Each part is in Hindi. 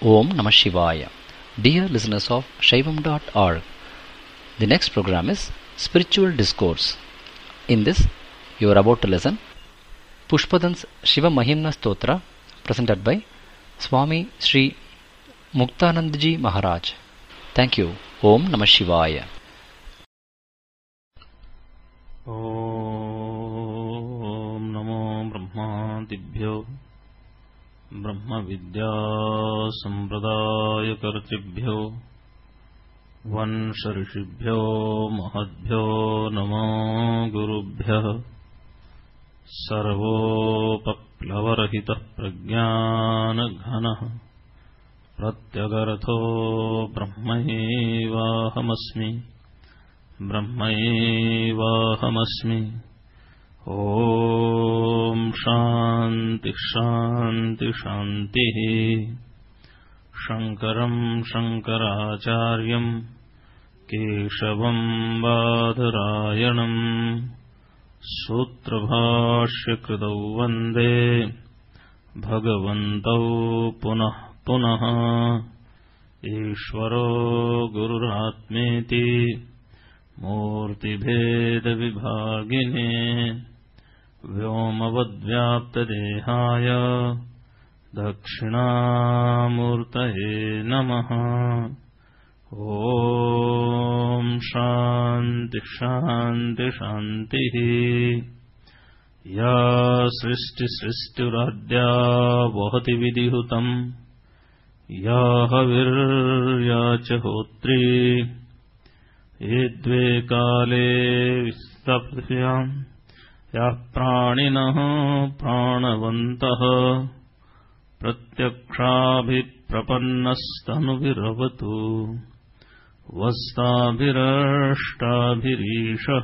Om Namah Shivaya. Dear listeners of Shaivam.org, the next program is Spiritual Discourse. In this, you are about to listen Pushpadans Shiva Mahimna Stotra, presented by Swami Sri Muktanandji Maharaj. Thank you. Om Namah Shivaya. Om Namo Brahmadibhyo ब्रह्म विद्या संप्रदाय कर्तृभ्यो वंश ऋषिभ्यो महद्भ्यो नमो गुरुभ्यः सर्वोपप्लवरहितः प्रज्ञानघनः प्रत्यगर्थो ब्रह्मैवाहमस्मि ओम शांति शांति शांति। शंकरं शंकराचार्यं केशवं बादरायणं सूत्रभाष्यकृतौ वन्दे भगवन्तौ पुनः पुनः। ईश्वरो गुरुरात्मेति मूर्तिभेदविभागिने व्योमवद्व्याप्तदेहाय दक्षिणामूर्तये नमः। ओम शांति शांति शांतिः। या सृष्टिराद्या वहति विधिहुतम् या हविर्या च होत्री ये द्वे काले विस्तप्स्याम् या प्राणिनः प्राणवन्तः प्रत्यक्षाभिप्रपन्नस्तनुभिरवतु वस्ताभिरष्टाभिरीशः।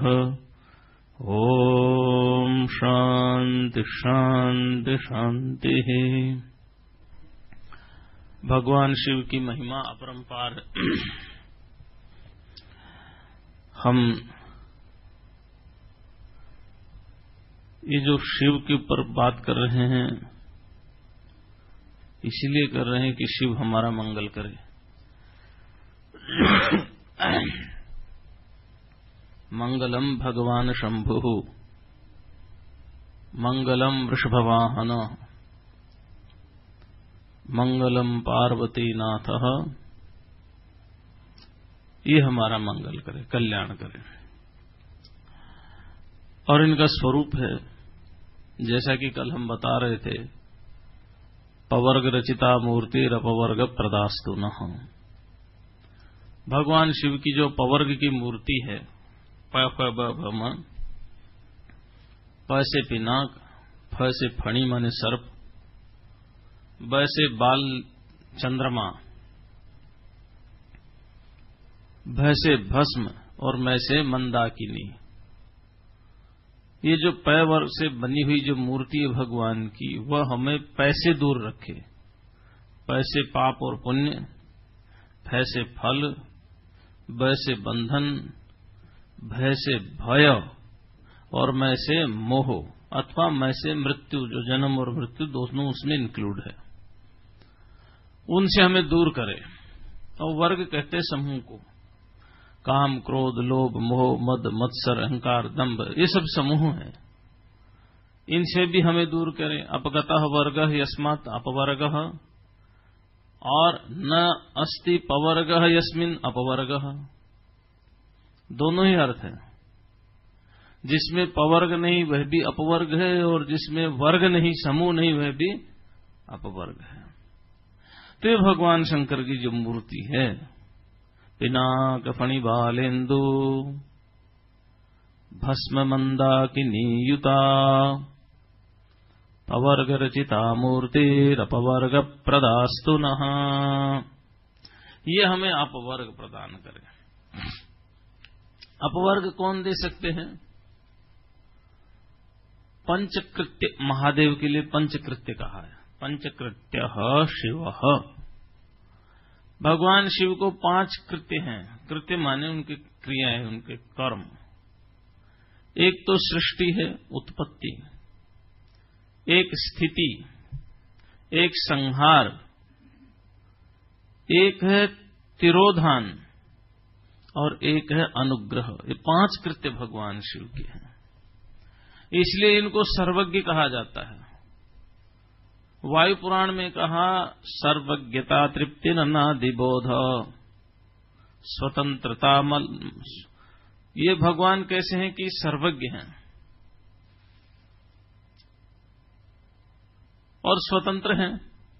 ओम शांति शांति शांतिः। भगवान शिव की महिमा अपरंपार। हम ये जो शिव के ऊपर बात कर रहे हैं इसीलिए कर रहे हैं कि शिव हमारा मंगल करे। मंगलम भगवान शंभु मंगलम वृषभवाहन मंगलम पार्वती नाथ। ये हमारा मंगल करे, कल्याण करे। और इनका स्वरूप है जैसा कि कल हम बता रहे थे, पवर्ग रचिता मूर्ति रपवर्ग प्रदास्तु नः। भगवान शिव की जो पवर्ग की मूर्ति है, प से पिनाक, फ से फणी माने सर्प, ब से बाल चंद्रमा, भ से भस्म और मैं से मंदाकिनी। ये जो पै वर्ग से बनी हुई जो मूर्ति है भगवान की, वह हमें पै से दूर रखे। पै से पाप और पुण्य, भय से फल, ब से बंधन, भय से भय और मैं से मोह अथवा मैं से मृत्यु, जो जन्म और मृत्यु दोनों उसमें इंक्लूड है, उनसे हमें दूर करे। और वर्ग कहते समूह को। काम, क्रोध, लोभ, मोह, मद, मत्सर, अहंकार, दंभ, ये सब समूह हैं। इनसे भी हमें दूर करें। अपगतः वर्गः यस्मात् अपवर्गः और न अस्ति पवर्गः यस्मिन् अपवर्गः। दोनों ही अर्थ है। जिसमें पवर्ग नहीं वह भी अपवर्ग है, और जिसमें वर्ग नहीं, समूह नहीं, वह भी अपवर्ग है। तो ये भगवान शंकर की जो मूर्ति है, पिनाक फणिबालेन्दु भस्म मंदाकिनीयुता पवर्ग रचिता मूर्तिरपवर्ग प्रदास्तु नः। ये हमें अपवर्ग प्रदान करे। अपवर्ग कौन दे सकते हैं? पंचकृत्य, महादेव के लिए पंचकृत्य कहा है। पंचकृत्य शिव। भगवान शिव को 5 कृत्य हैं। कृत्य माने उनकी क्रियाएं, उनके कर्म। एक तो सृष्टि है, उत्पत्ति, एक स्थिति, एक संहार, एक है तिरोधान और एक है अनुग्रह। ये 5 कृत्य भगवान शिव के हैं, इसलिए इनको सर्वज्ञ कहा जाता है। वायु पुराण में कहा सर्वज्ञता तृप्ति अनादिबोध स्वतंत्रता ये भगवान कैसे हैं कि सर्वज्ञ हैं और स्वतंत्र हैं।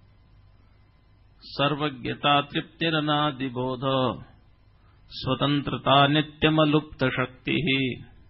सर्वज्ञता तृप्ति अनादिबोध स्वतंत्रता नित्यमलुप्त शक्ति ही,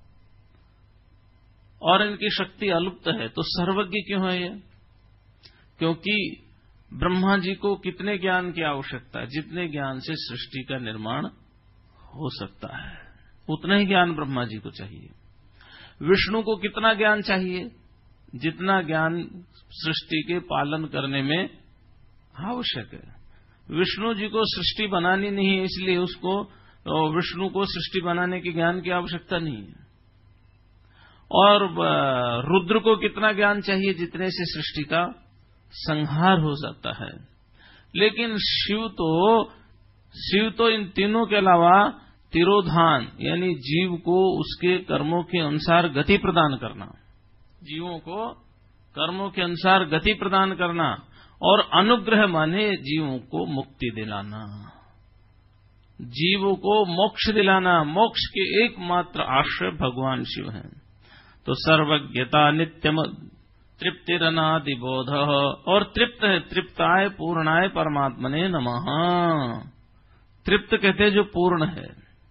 और इनकी शक्ति अलुप्त है। तो सर्वज्ञ क्यों है ये? क्योंकि ब्रह्मा जी को कितने ज्ञान की आवश्यकता है? जितने ज्ञान से सृष्टि का निर्माण हो सकता है उतना ही ज्ञान ब्रह्मा जी को चाहिए। विष्णु को कितना ज्ञान चाहिए? जितना ज्ञान सृष्टि के पालन करने में आवश्यक है। विष्णु जी को सृष्टि बनानी नहीं है, इसलिए उसको विष्णु को सृष्टि बनाने के ज्ञान की आवश्यकता नहीं है। और रुद्र को कितना ज्ञान चाहिए? जितने से सृष्टि का संहार हो जाता है। लेकिन शिव तो इन तीनों के अलावा तिरोधान यानी जीव को उसके कर्मों के अनुसार गति प्रदान करना, जीवों को कर्मों के अनुसार गति प्रदान करना, और अनुग्रह माने जीवों को मुक्ति दिलाना, जीवों को मोक्ष दिलाना। मोक्ष के एकमात्र आश्रय भगवान शिव हैं। तो सर्वज्ञता नित्यम तृप्तिरनादिबोध, और तृप्त है, तृप्ताय पूर्णाय परमात्मने नमः। तृप्त कहते जो पूर्ण है,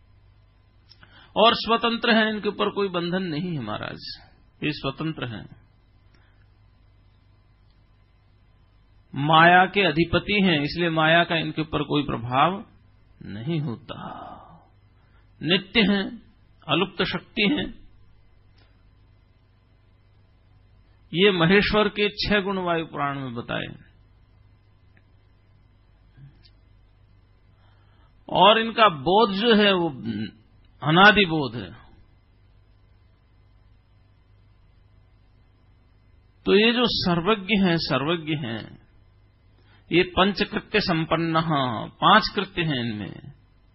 और स्वतंत्र है, इनके ऊपर कोई बंधन नहीं है महाराज, ये स्वतंत्र हैं। माया के अधिपति हैं, इसलिए माया का इनके ऊपर कोई प्रभाव नहीं होता। नित्य हैं, अलुप्त शक्ति हैं। ये महेश्वर के 6 गुण वायु पुराण में बताए, और इनका बोध जो है वो अनादि बोध है। तो ये जो सर्वज्ञ हैं, ये पंचकृत्य संपन्न, 5 कृत्य हैं इनमें,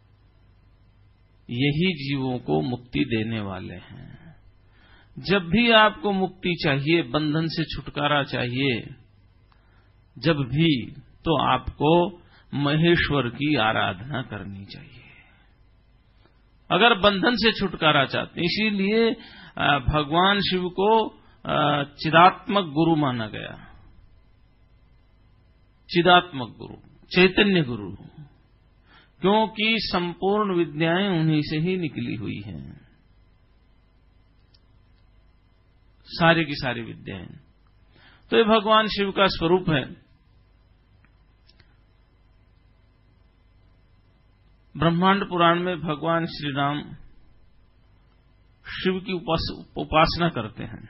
यही जीवों को मुक्ति देने वाले हैं। जब भी आपको मुक्ति चाहिए, बंधन से छुटकारा चाहिए, जब भी, तो आपको महेश्वर की आराधना करनी चाहिए। अगर बंधन से छुटकारा चाहते हैं, इसीलिए भगवान शिव को चिदात्मक गुरु माना गया। चिदात्मक गुरु, चैतन्य गुरु, क्योंकि संपूर्ण विद्याएं उन्हीं से ही निकली हुई हैं, सारी की सारी विद्याएं। तो ये भगवान शिव का स्वरूप है। ब्रह्मांड पुराण में भगवान श्री राम शिव की उपासना करते हैं,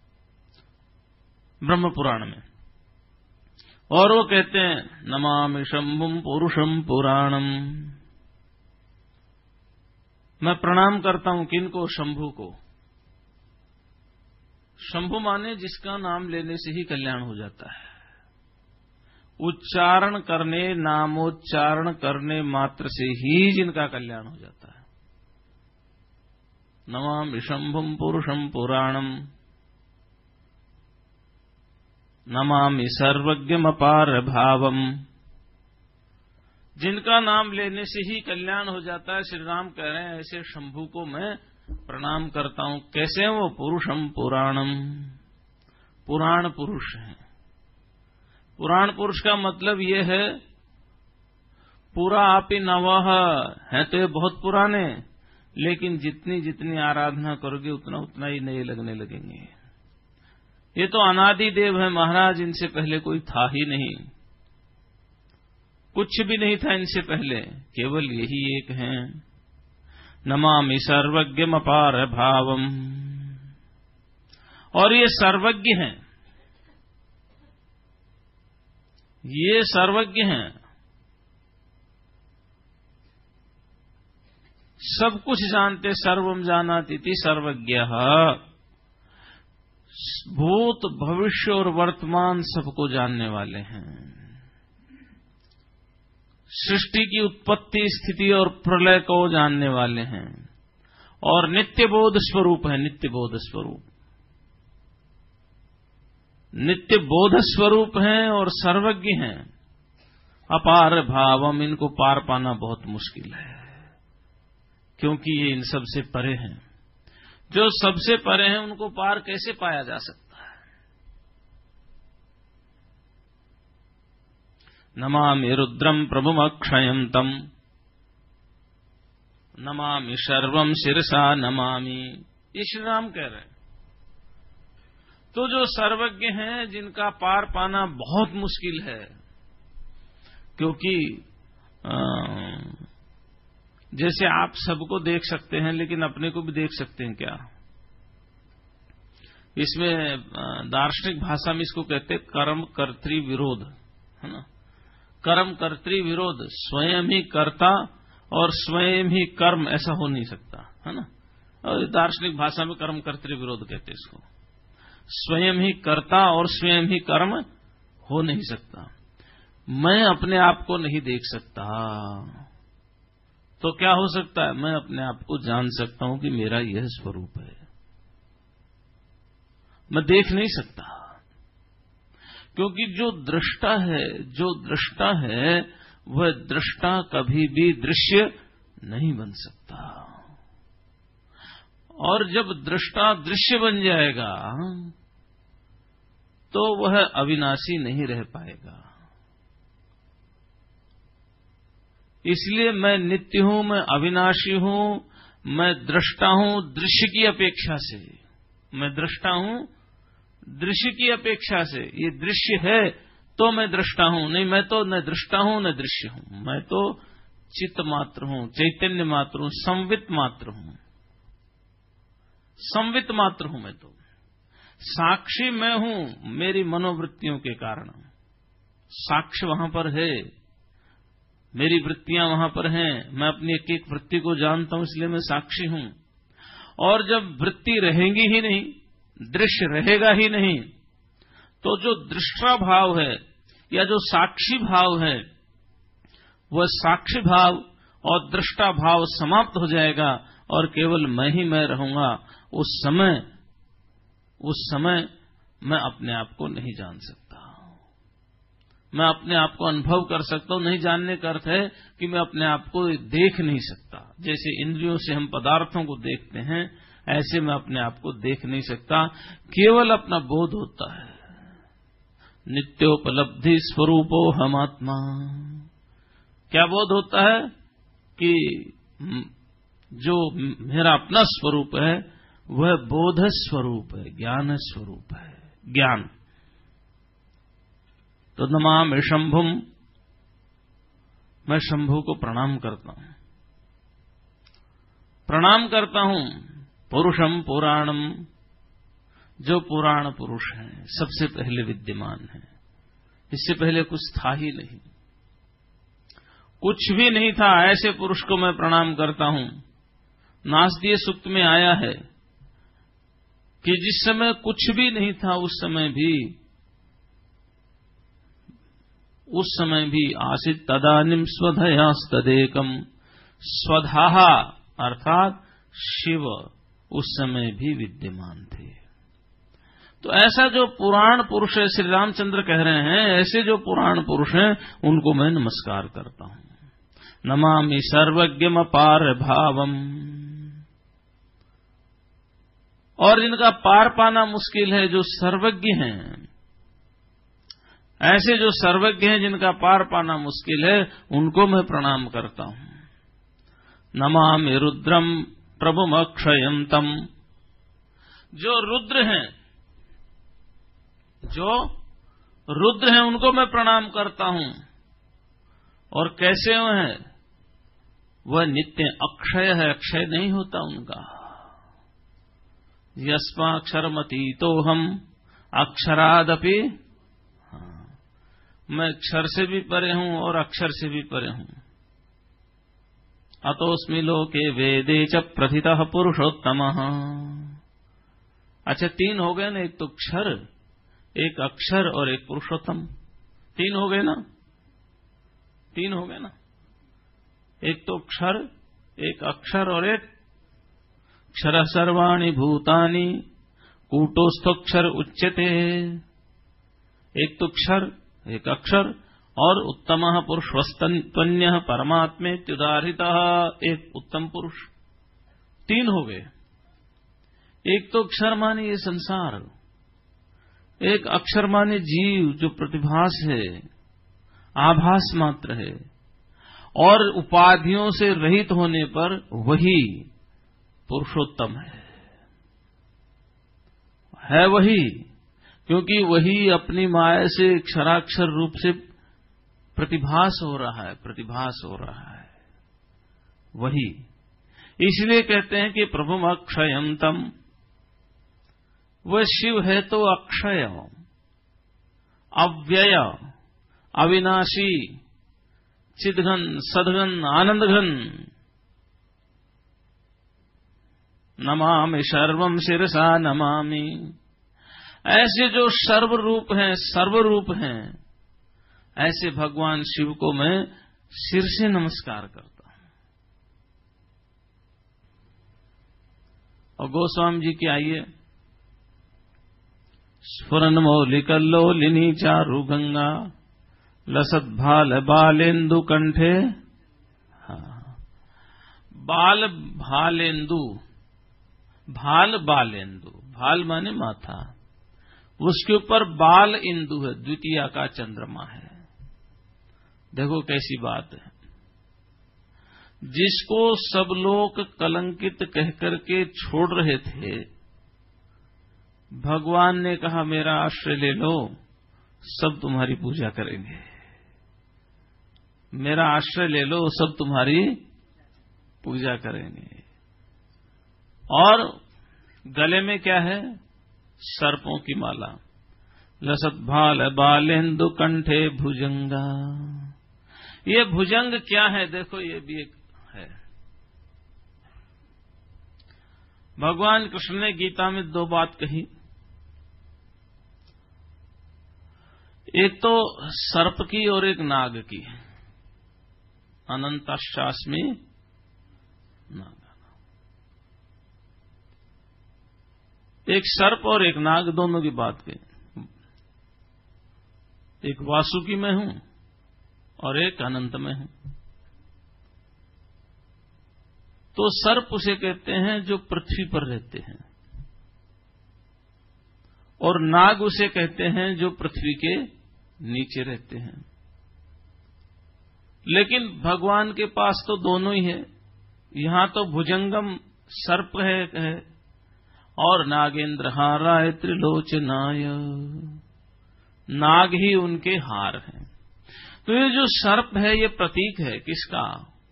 ब्रह्म पुराण में, और वो कहते हैं नमामि शंभुम पुरुषम पुराणम। मैं प्रणाम करता हूं किनको? शंभु को। शंभु माने जिसका नाम लेने से ही कल्याण हो जाता है। उच्चारण करने, नामोच्चारण करने मात्र से ही जिनका कल्याण हो जाता है। नमामि शंभुम पुरुषम पुराणम, नमामि सर्वज्ञम अपार भावम। जिनका नाम लेने से ही कल्याण हो जाता है, श्री राम कह रहे हैं ऐसे शंभु को मैं प्रणाम करता हूं। कैसे हैं वो? पुरुषम पुराणम, पुराण पुरुष हैं। पुराण पुरुष का मतलब ये है पूरा आप ही नवह है, तो ये बहुत पुराने, लेकिन जितनी जितनी आराधना करोगे उतना उतना ही नए लगने लगेंगे। ये तो अनादि देव है महाराज, इनसे पहले कोई था ही नहीं, कुछ भी नहीं था इनसे पहले, केवल यही एक हैं। नमामि सर्वज्ञम अपार भावम, और ये सर्वज्ञ हैं, ये सर्वज्ञ हैं, सब कुछ जानते। सर्वम जानाति इति सर्वज्ञः, भूत भविष्य और वर्तमान सबको जानने वाले हैं। सृष्टि की उत्पत्ति, स्थिति और प्रलय को जानने वाले हैं और नित्य बोध स्वरूप है। नित्य बोध स्वरूप, नित्य बोध स्वरूप हैं और सर्वज्ञ हैं। अपार भावम, इनको पार पाना बहुत मुश्किल है, क्योंकि ये इन सबसे परे हैं। जो सबसे परे हैं उनको पार कैसे पाया जा सकता है? नमामि रुद्रम प्रभुम अक्षयम तम, नमामि सर्वम शिरसा नमामि। ये श्री राम कह रहे हैं। तो जो सर्वज्ञ हैं, जिनका पार पाना बहुत मुश्किल है, क्योंकि जैसे आप सबको देख सकते हैं लेकिन अपने को भी देख सकते हैं क्या? इसमें दार्शनिक भाषा में इसको कहते हैं कर्म कर्तृ विरोध, है ना। कर्म कर्तृ विरोध, स्वयं ही कर्ता और स्वयं ही कर्म, ऐसा हो नहीं सकता, है ना। और दार्शनिक भाषा में कर्म कर्तृ विरोध कहते हैं इसको। स्वयं ही कर्ता और स्वयं ही कर्म हो नहीं सकता। मैं अपने आप को नहीं देख सकता, तो क्या हो सकता है? मैं अपने आप को जान सकता हूं कि मेरा यह स्वरूप है। मैं देख नहीं सकता, क्योंकि जो दृष्टा है वह दृष्टा कभी भी दृश्य नहीं बन सकता। और जब दृष्टा दृश्य बन जाएगा तो वह अविनाशी नहीं रह पाएगा। इसलिए मैं नित्य हूं, मैं अविनाशी हूं, मैं दृष्टा हूं दृश्य की अपेक्षा से। मैं दृष्टा हूं दृश्य की अपेक्षा से। ये दृश्य है तो मैं दृष्टा हूं, नहीं मैं तो न दृष्टा हूं न दृश्य हूं। मैं तो चित्त मात्र हूं, चैतन्य मात्र हूं, संवित मात्र हूं। संवित मात्र हूं मैं तो। साक्षी मैं हूं मेरी मनोवृत्तियों के कारण। साक्ष्य वहां पर है, मेरी वृत्तियां वहां पर हैं। मैं अपनी एक एक वृत्ति को जानता हूं, इसलिए मैं साक्षी हूं। और जब वृत्ति रहेगी ही नहीं, दृश्य रहेगा ही नहीं, तो जो दृष्टा भाव है या जो साक्षी भाव है, वह साक्षी भाव और दृष्टा भाव समाप्त हो जाएगा और केवल मैं ही मैं रहूंगा। उस समय मैं अपने आप को नहीं जान सकता। मैं अपने आप को अनुभव कर सकता हूं। नहीं जानने का अर्थ है कि मैं अपने आप को देख नहीं सकता। जैसे इंद्रियों से हम पदार्थों को देखते हैं, ऐसे मैं अपने आप को देख नहीं सकता। केवल अपना बोध होता है। नित्योपलब्धि स्वरूपो हम आत्मा। क्या बोध होता है? कि जो मेरा अपना स्वरूप है वह बोध स्वरूप है, ज्ञान स्वरूप है, ज्ञान। तो नमामि शंभुम, मैं शंभु को प्रणाम करता हूं। प्रणाम करता हूं पुरुषम पुराणम, जो पुराण पुरुष हैं, सबसे पहले विद्यमान है। इससे पहले कुछ था ही नहीं, कुछ भी नहीं था। ऐसे पुरुष को मैं प्रणाम करता हूं। नासदीय सूक्त में आया है कि जिस समय कुछ भी नहीं था उस समय भी आसीत् तदानीम स्वधयास्तदेकम। स्वधा अर्थात शिव उस समय भी विद्यमान थे। तो ऐसा जो पुराण पुरुष है, श्री रामचंद्र कह रहे हैं, ऐसे जो पुराण पुरुष हैं उनको मैं नमस्कार करता हूं। नमामि सर्वज्ञम अपार भावम। और जिनका पार पाना मुश्किल है, जो सर्वज्ञ हैं, ऐसे जो सर्वज्ञ हैं जिनका पार पाना मुश्किल है, उनको मैं प्रणाम करता हूं। नमामि रुद्रम प्रभुम अक्षयम तम। जो रुद्र हैं उनको मैं प्रणाम करता हूं। और कैसे वो हैं? वह नित्य अक्षय है, अक्षय नहीं होता उनका। यस्माक्षरमतीतो हम अक्षरादपि। मैं अक्षर से भी परे हूं और अक्षर से भी परे हूं। अतोस्मि लोके वेदे च प्रथितः पुरुषोत्तमः। अच्छा, तीन हो गए ना, एक तो क्षर, एक अक्षर और एक पुरुषोत्तम। तीन हो गए ना। एक तो क्षर, एक अक्षर और एक क्षर सर्वाणि भूतानि कूटोस्थोक्षर उच्यते। एक तो क्षर, एक अक्षर और उत्तमः पुरुषस्तन्यः परमात्मेत्युदाहृतः, एक उत्तम पुरुष। तीन हो गए। एक तो क्षर माने ये संसार, एक अक्षर माने जीव जो प्रतिभास है, आभास मात्र है, और उपाधियों से रहित होने पर वही पुरुषोत्तम है वही, क्योंकि वही अपनी माया से क्षराक्षर रूप से प्रतिभास हो रहा है वही। इसलिए कहते हैं कि प्रभुम अक्षयम तम, वह शिव है तो अक्षय, अव्यय, अविनाशी, चिदघन, सदघन, आनंदघन। नमामि सर्वम शिरसा नमामि। ऐसे जो सर्वरूप हैं, ऐसे भगवान शिव को मैं सिर से नमस्कार करता हूं। और गोस्वामी जी की आइए, स्फुरन मौलिकल्लोलिनी चारु गंगा लसत भाल बालेन्दु कंठे। बाल भालेन्दु, भाल बालेन्दु, भाल माने माथा, उसके ऊपर बाल इंदु है, द्वितीया का चंद्रमा है। देखो कैसी बात है। जिसको सब लोग कलंकित कहकर के छोड़ रहे थे, भगवान ने कहा मेरा आश्रय ले लो, सब तुम्हारी पूजा करेंगे। मेरा आश्रय ले लो, सब तुम्हारी पूजा करेंगे। और गले में क्या है? सर्पों की माला। लसत भाल बालेन्दु कंठे भुजंगा। ये भुजंग क्या है? देखो ये भी एक है। भगवान कृष्ण ने गीता में दो बात कही। एक तो सर्प की और एक नाग की। अनंताश्चास्मि नाग। एक सर्प और एक नाग, दोनों की बात कही। एक वासुकी में हूं और एक अनंत में हूं। तो सर्प उसे कहते हैं जो पृथ्वी पर रहते हैं, और नाग उसे कहते हैं जो पृथ्वी के नीचे रहते हैं। लेकिन भगवान के पास तो दोनों ही है। यहां तो भुजंगम सर्प है और नागेंद्र हाराय त्रिलोचनाय, नाग ही उनके हार हैं। तो ये जो सर्प है ये प्रतीक है किसका?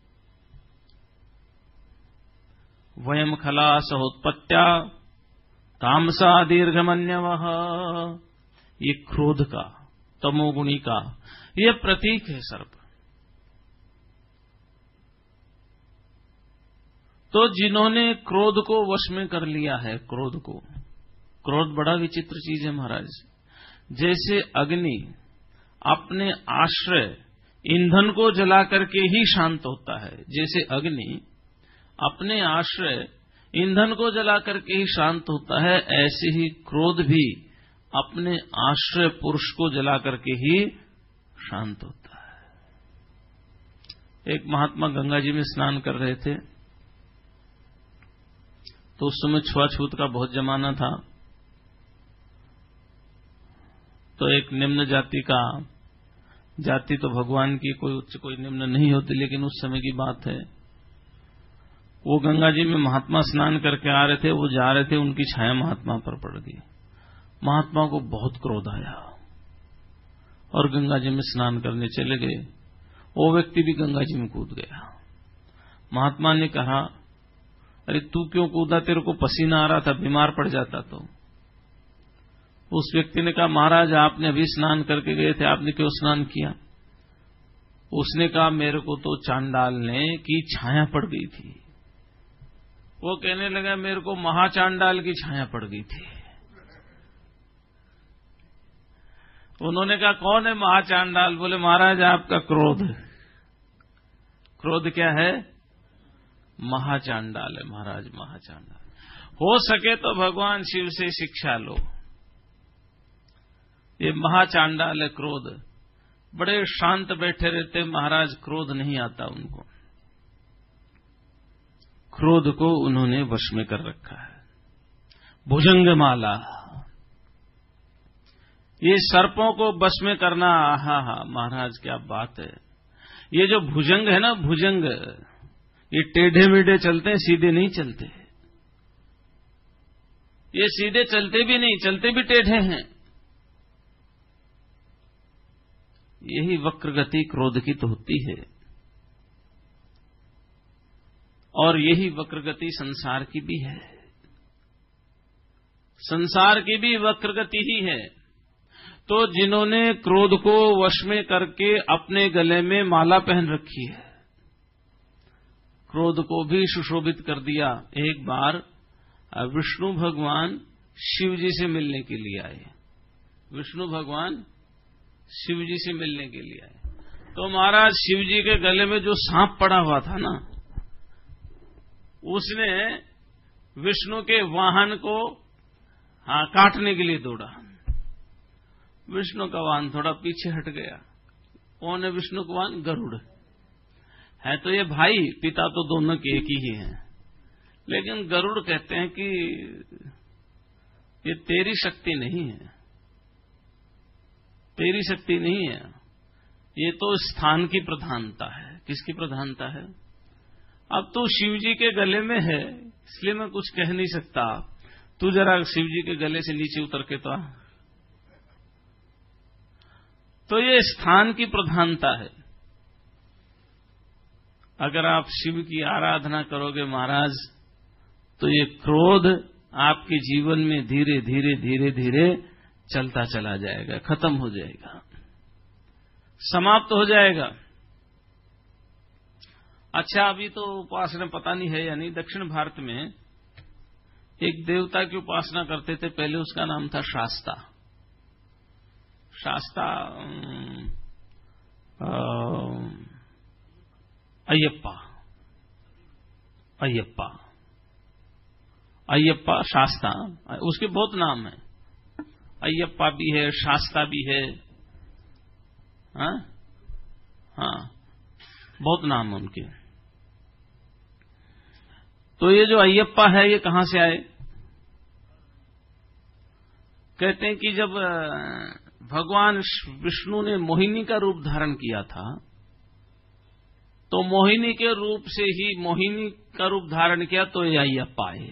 वयम खला सहोत्पत्त्या तामसा दीर्घमन्यवः, ये क्रोध का, तमोगुणी का ये प्रतीक है सर्प। तो जिन्होंने क्रोध को वश में कर लिया है, क्रोध बड़ा विचित्र चीज है महाराज। जैसे अग्नि अपने आश्रय ईंधन को जला करके ही शांत होता है, जैसे अग्नि अपने आश्रय ईंधन को जला करके ही शांत होता है, ऐसे ही क्रोध भी अपने आश्रय पुरुष को जला करके ही शांत होता है। एक महात्मा गंगा जी में स्नान कर रहे थे, तो उस समय छुआछूत का बहुत जमाना था। तो एक निम्न जाति का, जाति तो भगवान की कोई उच्च कोई निम्न नहीं होती, लेकिन उस समय की बात है, वो गंगा जी में महात्मा स्नान करके आ रहे थे। वो जा रहे थे, उनकी छाया महात्मा पर पड़ गई। महात्मा को बहुत क्रोध आया और गंगा जी में स्नान करने चले गए। वो व्यक्ति भी गंगा जी में कूद गया। महात्मा ने कहा, अरे तू क्यों कूदा? तेरे को पसीना आ रहा था, बीमार पड़ जाता। तो उस व्यक्ति ने कहा, महाराज आपने अभी स्नान करके गए थे, आपने क्यों स्नान किया? उसने कहा, मेरे को तो चांडालने की छाया पड़ गई थी। वो कहने लगा, मेरे को महाचांडाल की छाया पड़ गई थी। उन्होंने कहा, कौन है महाचांडाल? बोले, महाराज आपका क्रोध। क्रोध क्या है? महाचांडाल है महाराज, महाचांडाल। हो सके तो भगवान शिव से शिक्षा लो। ये महाचांडाल है क्रोध। बड़े शांत बैठे रहते महाराज, क्रोध नहीं आता उनको। क्रोध को उन्होंने वश में कर रखा है। भुजंगमाला, ये सर्पों को वश में करना, आहा हा महाराज क्या बात है। ये जो भुजंग है ना, भुजंग, ये टेढ़े मेढ़े चलते हैं, सीधे नहीं चलते। ये सीधे चलते भी नहीं, चलते भी टेढ़े हैं। यही वक्र गति क्रोध की तो होती है, और यही वक्र गति संसार की भी है। संसार की भी वक्र गति ही है। तो जिन्होंने क्रोध को वश में करके अपने गले में माला पहन रखी है, क्रोध को भी सुशोभित कर दिया। एक बार विष्णु भगवान शिव जी से मिलने के लिए आए। विष्णु भगवान शिव जी से मिलने के लिए आए, तो महाराज शिव जी के गले में जो सांप पड़ा हुआ था ना, उसने विष्णु के वाहन को काटने के लिए दौड़ा। विष्णु का वाहन थोड़ा पीछे हट गया। कौन है विष्णु का वाहन? गरुड़ है। तो ये भाई पिता तो दोनों के एक ही हैं, लेकिन गरुड़ कहते हैं कि ये तेरी शक्ति नहीं है, तेरी शक्ति नहीं है, ये तो स्थान की प्रधानता है। किसकी प्रधानता है? अब तू शिव जी के गले में है, इसलिए मैं कुछ कह नहीं सकता। तू जरा शिव जी के गले से नीचे उतर के तो ये स्थान की प्रधानता है। अगर आप शिव की आराधना करोगे महाराज, तो ये क्रोध आपके जीवन में धीरे धीरे धीरे धीरे चलता चला जाएगा, खत्म हो जाएगा, समाप्त हो जाएगा। अच्छा, अभी तो उपासना पता नहीं है या नहीं, दक्षिण भारत में एक देवता की उपासना करते थे पहले, उसका नाम था शास्ता। शास्ता अयप्पा, अयप्पा, अयप्पा, शास्ता, उसके बहुत नाम है। अयप्पा भी है, शास्ता भी है, हाँ, बहुत नाम है उनके। तो ये जो अयप्पा है, ये कहां से आए? कहते हैं कि जब भगवान विष्णु ने मोहिनी का रूप धारण किया था, तो मोहिनी के रूप से ही मोहिनी का रूप धारण किया, तो ये अयप्पा आए।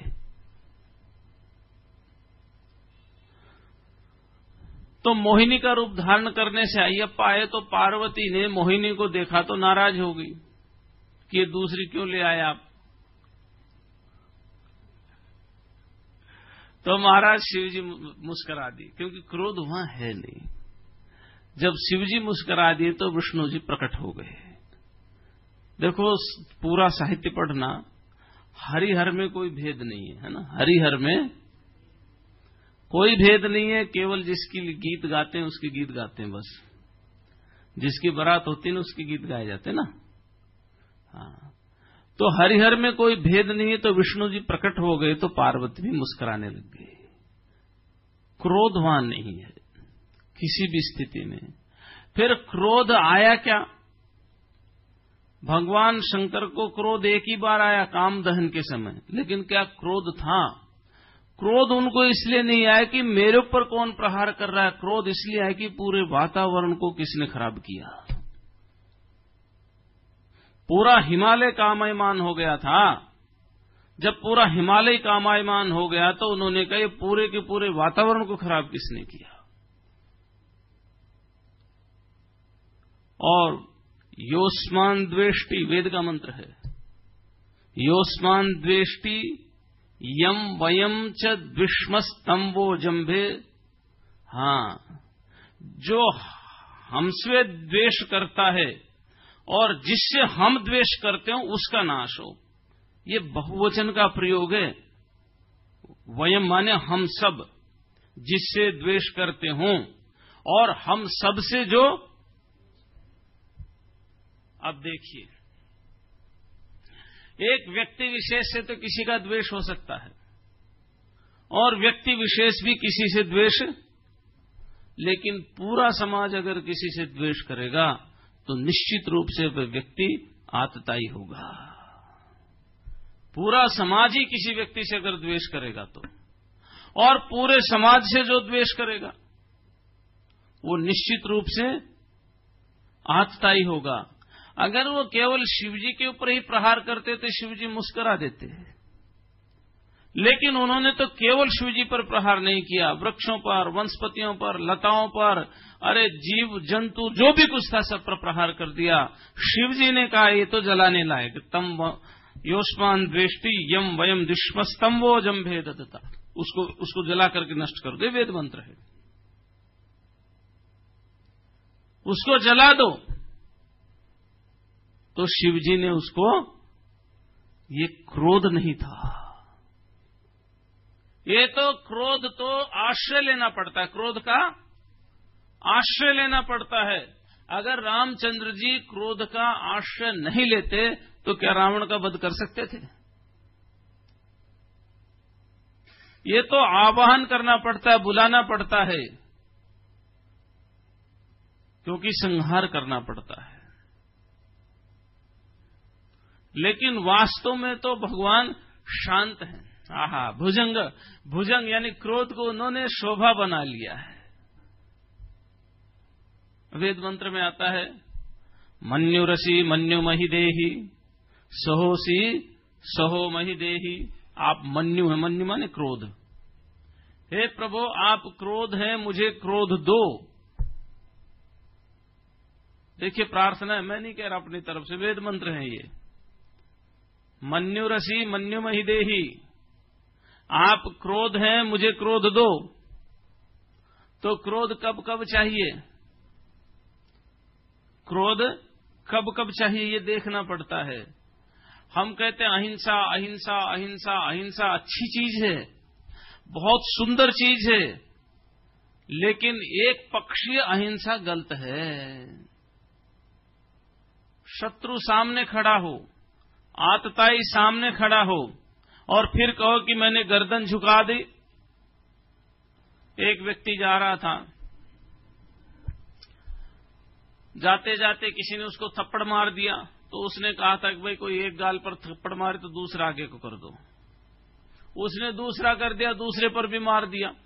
तो मोहिनी का रूप धारण करने से अयप्पा आए, तो पार्वती ने मोहिनी को देखा तो नाराज हो गई कि ये दूसरी क्यों ले आए आप। तो महाराज शिवजी मुस्करा दी, क्योंकि क्रोध वहां है नहीं। जब शिवजी मुस्करा दिए तो विष्णु जी प्रकट हो गए। देखो, पूरा साहित्य पढ़ना, हरिहर में कोई भेद नहीं है, है ना? हरिहर में कोई भेद नहीं है, केवल जिसकी गीत गाते हैं उसके गीत गाते हैं बस। जिसकी बारात होती है ना, उसके गीत गाए जाते हैं ना। हाँ, तो हरिहर में कोई भेद नहीं है। तो विष्णु जी प्रकट हो गए तो पार्वती भी मुस्कुराने लग गई। क्रोध वहां नहीं है किसी भी स्थिति में। फिर क्रोध आया क्या? भगवान शंकर को क्रोध एक ही बार आया, काम दहन के समय। लेकिन क्या क्रोध था? क्रोध उनको इसलिए नहीं आया कि मेरे ऊपर कौन प्रहार कर रहा है, क्रोध इसलिए आया कि पूरे वातावरण को किसने खराब किया। पूरा हिमालय कामायमान हो गया था। जब पूरा हिमालय कामायमान हो गया तो उन्होंने कहा ये पूरे के पूरे वातावरण को खराब किसने किया। और योस्मान द्वेष्टि वेद का मंत्र है। योस्मान द्वेष्टि यम वयम च द्विष्मस्तंभो जंभे। हाँ, जो हमसे द्वेष करता है और जिससे हम द्वेष करते हो उसका नाश हो। ये बहुवचन का प्रयोग है। वयम माने हम सब, जिससे द्वेष करते हों, और हम सब से जो। अब देखिए, एक व्यक्ति विशेष से तो किसी का द्वेष हो सकता है और व्यक्ति विशेष भी किसी से द्वेष, लेकिन पूरा समाज अगर किसी से द्वेष करेगा तो निश्चित रूप से वह व्यक्ति आतताई होगा। पूरा समाज ही किसी व्यक्ति से अगर द्वेष करेगा तो, और पूरे समाज से जो द्वेष करेगा वो निश्चित रूप से आतताई होगा। अगर वो केवल शिवजी के ऊपर ही प्रहार करते तो शिवजी मुस्कुरा देते, लेकिन उन्होंने तो केवल शिवजी पर प्रहार नहीं किया, वृक्षों पर, वनस्पतियों पर, लताओं पर, अरे जीव जंतु जो भी कुछ था सब पर प्रहार कर दिया। शिवजी ने कहा ये तो जलाने लायक, तम योष्मान द्वेष्टि यम वयम दुष्मस्तम वो जम्भे दत्ता, उसको जला करके नष्ट कर दे, वेद मंत्र है, उसको जला दो। तो शिवजी ने उसको, ये क्रोध नहीं था, ये तो क्रोध तो आश्रय लेना पड़ता है, क्रोध का आश्रय लेना पड़ता है। अगर रामचंद्र जी क्रोध का आश्रय नहीं लेते तो क्या रावण का वध कर सकते थे? ये तो आवाहन करना पड़ता है, बुलाना पड़ता है, क्योंकि संहार करना पड़ता है। लेकिन वास्तव में तो भगवान शांत हैं। आहा, भुजंग, भुजंग यानी क्रोध को उन्होंने शोभा बना लिया है। वेद मंत्र में आता है, मन्युरसी मन्यु महि देहि सहोसी सहो महि देहि। आप मन्यु है, मन्यु माने क्रोध। हे प्रभु आप क्रोध हैं, मुझे क्रोध दो। देखिए प्रार्थना है, मैं नहीं कह रहा अपनी तरफ से, वेद मंत्र है ये। मन्युरसी मन्यु महि देहि, आप क्रोध हैं, मुझे क्रोध दो। तो क्रोध कब कब चाहिए, क्रोध कब कब चाहिए ये देखना पड़ता है। हम कहते हैं अहिंसा अहिंसा अहिंसा अहिंसा अच्छी चीज है, बहुत सुंदर चीज है, लेकिन एक पक्षीय अहिंसा गलत है। शत्रु सामने खड़ा हो, आतताई सामने खड़ा हो और फिर कहो कि मैंने गर्दन झुका दी। एक व्यक्ति जा रहा था, जाते जाते किसी ने उसको थप्पड़ मार दिया, तो उसने कहा था कि भाई कोई एक गाल पर थप्पड़ मारे तो दूसरा आगे को कर दो। उसने दूसरा कर दिया, दूसरे पर भी मार दिया।